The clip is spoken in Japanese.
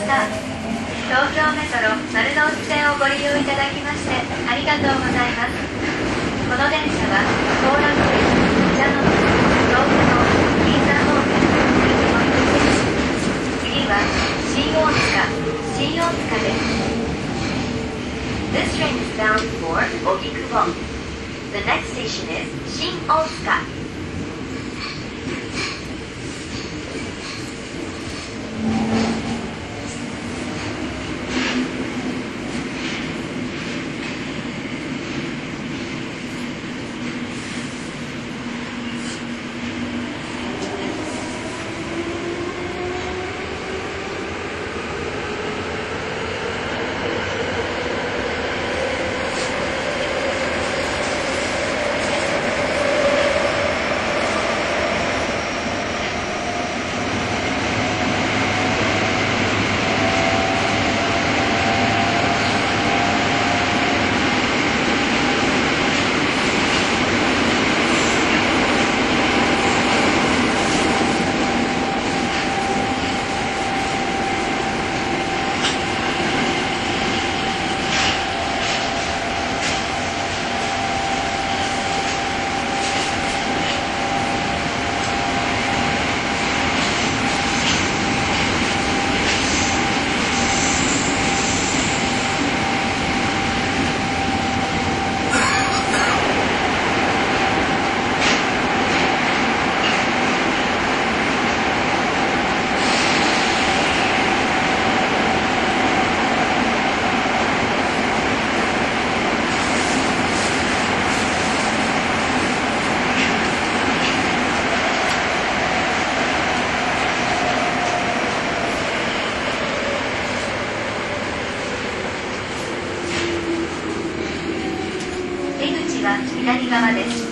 した。東京メトロ丸ノ内線をご利用いただきましてありがとうございます。この電車は後楽園、茶の間、東京、銀座方面に行きます。次は新大塚です。This train is bound for Ogikubo. The next station is Shin-Otsuka. 左側です。